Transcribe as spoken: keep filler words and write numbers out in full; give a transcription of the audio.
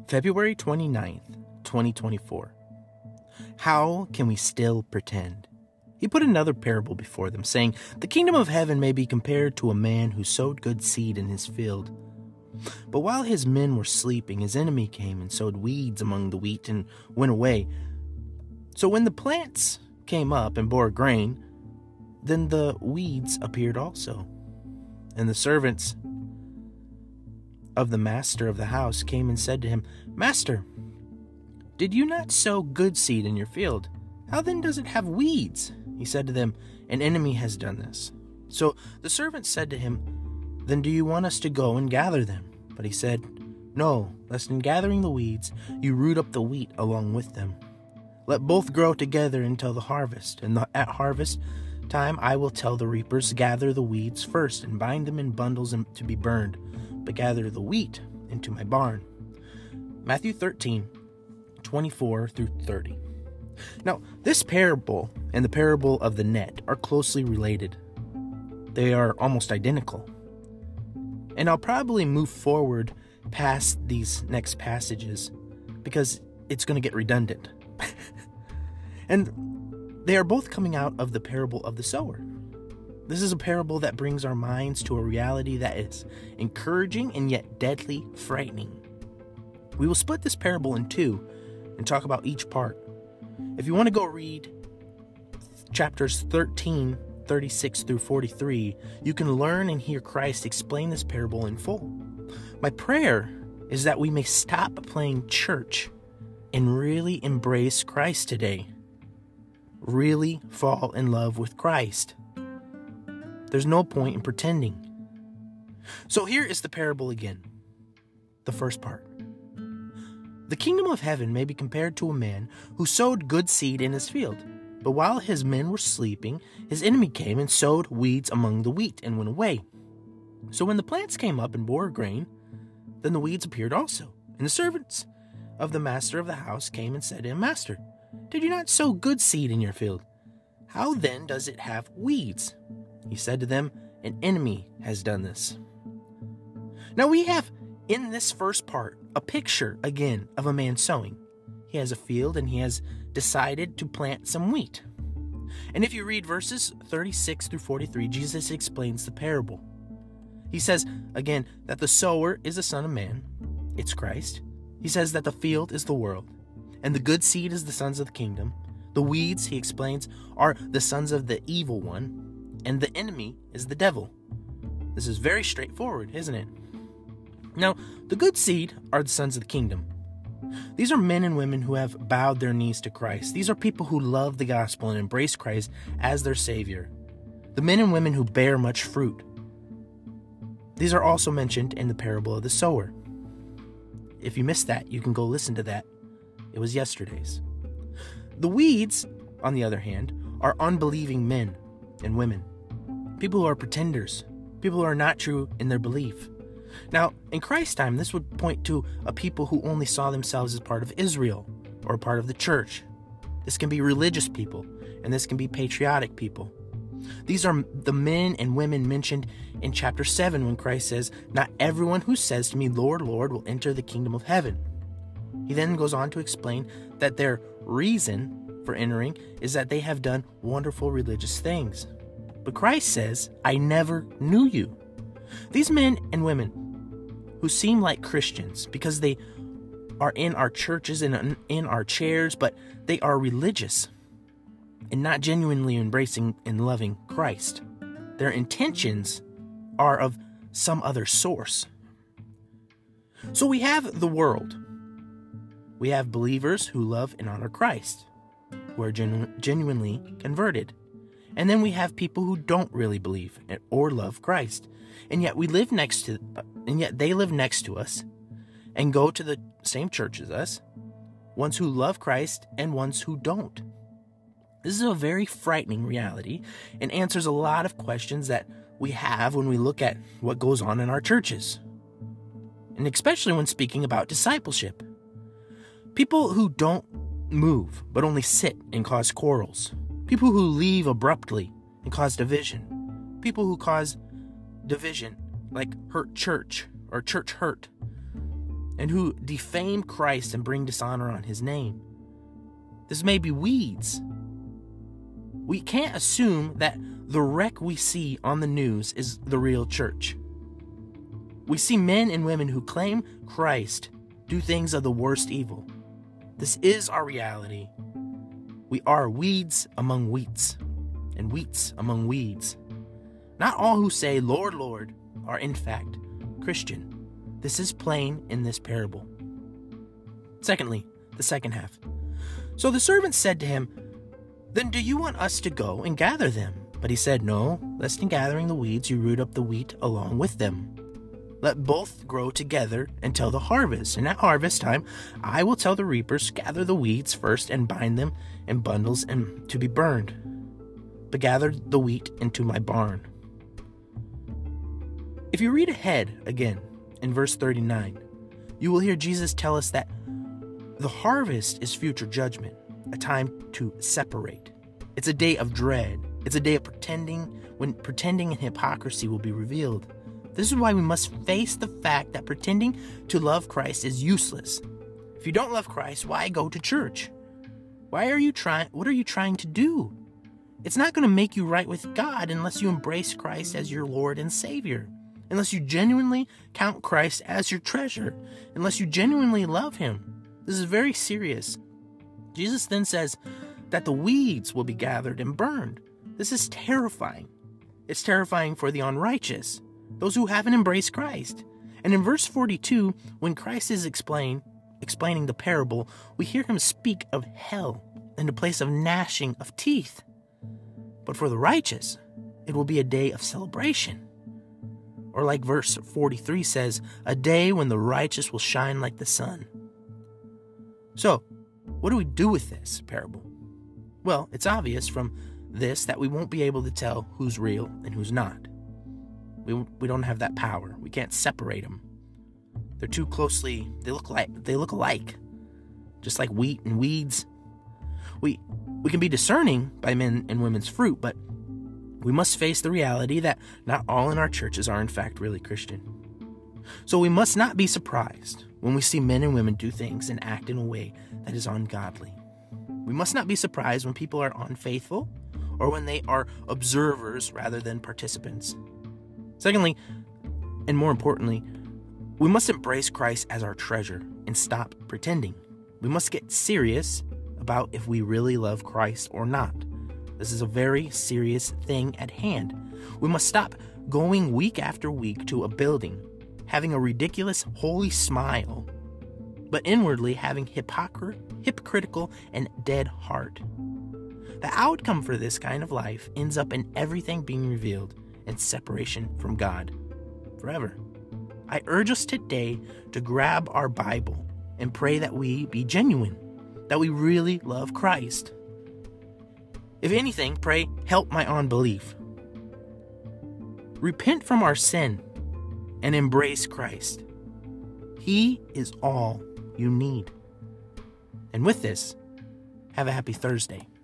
February twenty-ninth, twenty twenty-four. How can we still pretend? He put another parable before them, saying, "The kingdom of heaven may be compared to a man who sowed good seed in his field. But while his men were sleeping, his enemy came and sowed weeds among the wheat and went away. So when the plants came up and bore grain, then the weeds appeared also. And the servants of the master of the house came and said to him, 'Master, did you not sow good seed in your field? How then does it have weeds?' He said to them, 'An enemy has done this.' So the servants said to him, 'Then do you want us to go and gather them?' But he said, 'No, lest in gathering the weeds, you root up the wheat along with them. Let both grow together until the harvest. And the, at harvest time I will tell the reapers, gather the weeds first and bind them in bundles to be burned, but gather the wheat into my barn.'" Matthew thirteen, twenty-four through thirty. Now, this parable and the parable of the net are closely related. They are almost identical. And I'll probably move forward past these next passages because it's going to get redundant. And they are both coming out of the parable of the sower. This is a parable that brings our minds to a reality that is encouraging and yet deadly frightening. We will split this parable in two and talk about each part. If you want to go read chapters thirteen, thirty-six through forty-three, you can learn and hear Christ explain this parable in full. My prayer is that we may stop playing church and really embrace Christ today. Really fall in love with Christ. There's no point in pretending. So here is the parable again. The first part. "The kingdom of heaven may be compared to a man who sowed good seed in his field. But while his men were sleeping, his enemy came and sowed weeds among the wheat and went away. So when the plants came up and bore grain, then the weeds appeared also. And the servants of the master of the house came and said to him, 'Master, did you not sow good seed in your field? How then does it have weeds?' He said to them, 'An enemy has done this.'" Now we have in this first part a picture again of a man sowing. He has a field and he has decided to plant some wheat. And if you read verses thirty-six through forty-three, Jesus explains the parable. He says, again, that the sower is the Son of Man. It's Christ. He says that the field is the world. And the good seed is the sons of the kingdom. The weeds, he explains, are the sons of the evil one. And the enemy is the devil. This is very straightforward, isn't it? Now, the good seed are the sons of the kingdom. These are men and women who have bowed their knees to Christ. These are people who love the gospel and embrace Christ as their Savior. The men and women who bear much fruit. These are also mentioned in the parable of the sower. If you missed that, you can go listen to that. It was yesterday's. The weeds, on the other hand, are unbelieving men and women. People who are pretenders. People who are not true in their belief. Now, in Christ's time, this would point to a people who only saw themselves as part of Israel or part of the church. This can be religious people, and this can be patriotic people. These are the men and women mentioned in chapter seven when Christ says, "Not everyone who says to me, 'Lord, Lord,' will enter the kingdom of heaven." He then goes on to explain that their reason for entering is that they have done wonderful religious things. But Christ says, "I never knew you." These men and women who seem like Christians because they are in our churches and in our chairs, but they are religious and not genuinely embracing and loving Christ. Their intentions are of some other source. So we have the world. We have believers who love and honor Christ, who are genu- genuinely converted. And then we have people who don't really believe or love Christ. And yet we live next to, and yet they live next to us and go to the same church as us, ones who love Christ and ones who don't. This is a very frightening reality and answers a lot of questions that we have when we look at what goes on in our churches. And especially when speaking about discipleship. People who don't move, but only sit and cause quarrels. People who leave abruptly and cause division. People who cause division, like hurt church or church hurt. and who defame Christ and bring dishonor on his name. This may be weeds. We can't assume that the wreck we see on the news is the real church. We see men and women who claim Christ do things of the worst evil. This is our reality. We are weeds among wheats, and wheats among weeds. Not all who say, Lord, Lord, are in fact Christian. This is plain in this parable. Secondly, the second half. So the servant said to him, Then do you want us to go and gather them? But he said, No, lest in gathering the weeds you root up the wheat along with them. Let both grow together until the harvest. And at harvest time, I will tell the reapers, Gather the weeds first and bind them in bundles and to be burned. But gather the wheat into my barn. If you read ahead again in verse thirty-nine, you will hear Jesus tell us that the harvest is future judgment, a time to separate. It's a day of dread. It's a day of pretending, when pretending and hypocrisy will be revealed. This is why we must face the fact that pretending to love Christ is useless. If you don't love Christ, why go to church? Why are you trying? What are you trying to do? It's not going to make you right with God unless you embrace Christ as your Lord and Savior. Unless you genuinely count Christ as your treasure. Unless you genuinely love him. This is very serious. Jesus then says that the weeds will be gathered and burned. This is terrifying. It's terrifying for the unrighteous, those who haven't embraced Christ. And in verse forty-two, when Christ is explain, explaining the parable, we hear him speak of hell and a place of gnashing of teeth. But for the righteous, it will be a day of celebration. Or like verse forty-three says, a day when the righteous will shine like the sun. So, what do we do with this parable? Well, it's obvious from this that we won't be able to tell who's real and who's not. We, we don't have that power. We can't separate them. They're too closely, they look like they look alike. Just like wheat and weeds. We we can be discerning by men and women's fruit, but we must face the reality that not all in our churches are in fact really Christian. So we must not be surprised when we see men and women do things and act in a way that is ungodly. We must not be surprised when people are unfaithful or when they are observers rather than participants. Secondly, and more importantly, we must embrace Christ as our treasure and stop pretending. We must get serious about if we really love Christ or not. This is a very serious thing at hand. We must stop going week after week to a building, having a ridiculous holy smile, but inwardly having hypocr- hypocritical and dead heart. The outcome for this kind of life ends up in everything being revealed and separation from God forever. I urge us today to grab our Bible and pray that we be genuine, that we really love Christ. If anything, pray, help my unbelief. Repent from our sin and embrace Christ. He is all you need. And with this, have a happy Thursday.